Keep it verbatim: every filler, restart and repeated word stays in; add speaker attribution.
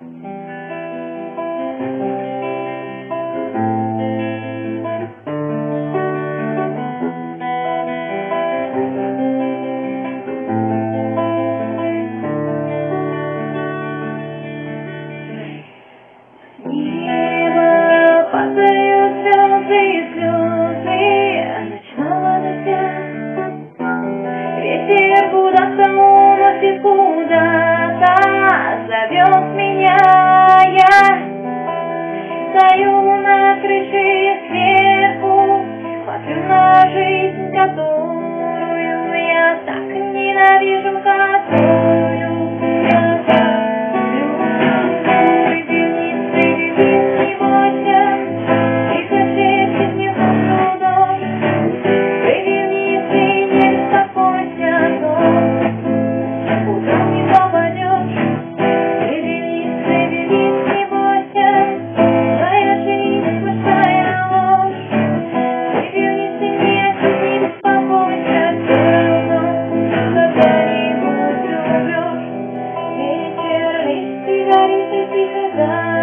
Speaker 1: Небо падают слезы и слезы ночного дождя. Ветер куда-то уносит, куда-то зовет меня. Я стою на крыше сверху, смотрю на жизнь, которую я так ненавижу, которую я так люблю. Иди вниз, не бойся, тихо шепчет мне сон трудом. Иди вниз и не беспокойся, но утром не попадешь. Иди вниз, иди вниз, не бойся, твоя жизнь большая ложь. Иди вниз и нет, не беспокойся, все равно когда-нибудь умрешь. Вечер лишь сигарет и тихо